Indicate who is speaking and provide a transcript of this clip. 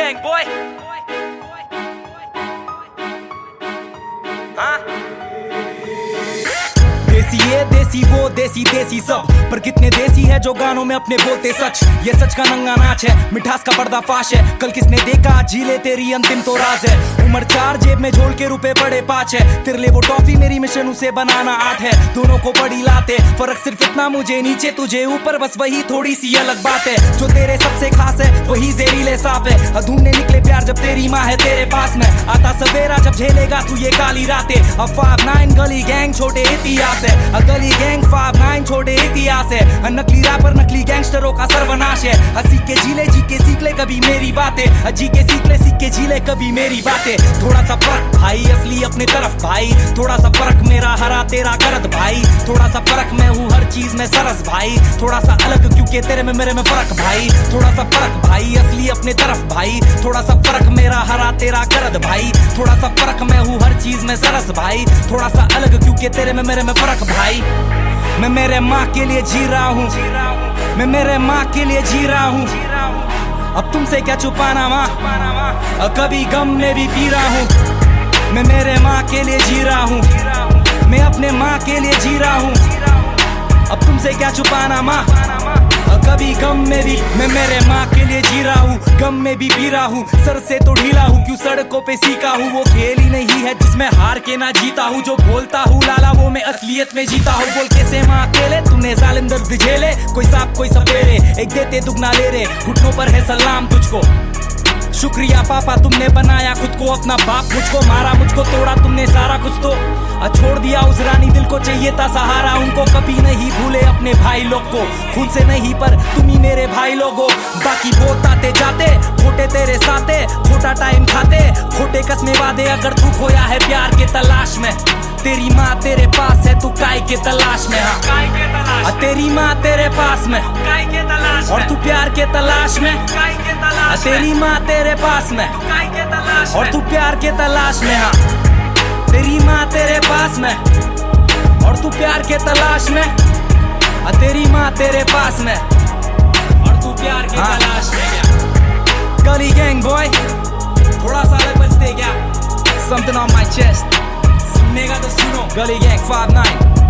Speaker 1: gang boy. देसी ये देसी वो देसी देसी सब, पर कितने देसी है जो गानों में अपने बोलते सच। ये सच का नंगा नाच है, मिठास का पर्दाफाश है। कल किसने देखा जी ले तेरी अंतिम तो राज है। उम्र 4 जेब में झोल के रुपए पड़े 5 है। तेरे लिए वो टॉफी मेरी मिशन उसे बनाना 8 है। दोनों को बड़ी लाते, फर्क सिर्फ इतना मुझे नीचे तुझे ऊपर, बस वही थोड़ी सी अलग बात है। जो तेरे सबसे खास है वही जहरीले सांप है। ढूंढने निकले प्यार जब तेरी माँ है तेरे पास में। आता सवेरा जब झेलेगा तू ये काली रातें। अब 5-9 गली गैंग छोटे इतिहास है। गली गैंग 5-9 छोटे इतिहास है। नकली रैपर नकली गैंगस्टरों का सर्वनाश है। हंसी के जीले जी के सीख ले कभी मेरी बातें। जी के सीख के जीले कभी मेरी बातें। थोड़ा सा फर्क भाई असली अपने तरफ भाई। थोड़ा सा फर्क मेरा हरा तेरा करद भाई। थोड़ा सा फर्क मैं हूँ हर चीज में सरस भाई। थोड़ा सा अलग क्योंकि तेरे में मेरे में फर्क भाई। थोड़ा सा फर्क भाई असली अपने तरफ भाई। थोड़ा सा फर्क मेरा हरा तेरा करद भाई। थोड़ा सा फर्क मैं हूँ हर चीज में सरस भाई। थोड़ा सा अलग क्योंकि तेरे में मेरे में फर्क भाई। मैं मेरे माँ के लिए जी रहा हूँ। मैं मेरे माँ के लिए जी रहा हूँ। अब तुमसे क्या छुपाना माँ, कभी गम में भी पी रहा हूँ। मैं मेरे माँ के लिए जी रहा हूँ। मैं अपने माँ के लिए जी रहा हूँ। अब तुमसे क्या छुपाना माँ, कभी गम में भी। मैं मेरे माँ के लिए जी रहा हूँ, गम में भी पी रहा हूँ। सर से तो ढीला हूँ क्यों सड़कों पे सीखा हूँ। वो खेल ही नहीं है जिसमें हार के ना जीता हूँ। जो बोलता हूँ लाला वो मैं असलियत में जीता हूँ। बोल कैसे माँ अकेले तूने जालिम दर्द झेले। कोई सांप कोई सपेरे एक देते दुगना ले रे। घुटनों पर है सलाम तुझको। शुक्रिया पापा तुमने बनाया खुद को अपना बाप। मुझको मारा मुझको तोड़ा तुमने सारा कुछ तो छोड़ दिया उस रानी दिल को चाहिए था सहारा। उनको कभी नहीं भूले अपने भाई लोग को। खुद से नहीं पर तुम ही मेरे भाई लोगो। बाकी बहुत आते जाते खोटे तेरे साथे। खोटा टाइम खाते खोटे कसमे वादे। अगर तू खोया है प्यार के तलाश में, तेरी माँ तेरे पास है तू काय के तलाश में। हाँ तेरी माँ तेरे पास में और तू प्यार के तलाश में। तेरी माँ तेरे पास में और तू प्यार के तलाश में। हाँ तेरी माँ तेरे पास में और तू प्यार के तलाश में। तेरी माँ तेरे पास में और तू प्यार के तलाश में। गली गैंग बॉय थोड़ा सा अलग बचते क्या। Something on my chest सुनने का तो सुनो। गली गैंग 5-9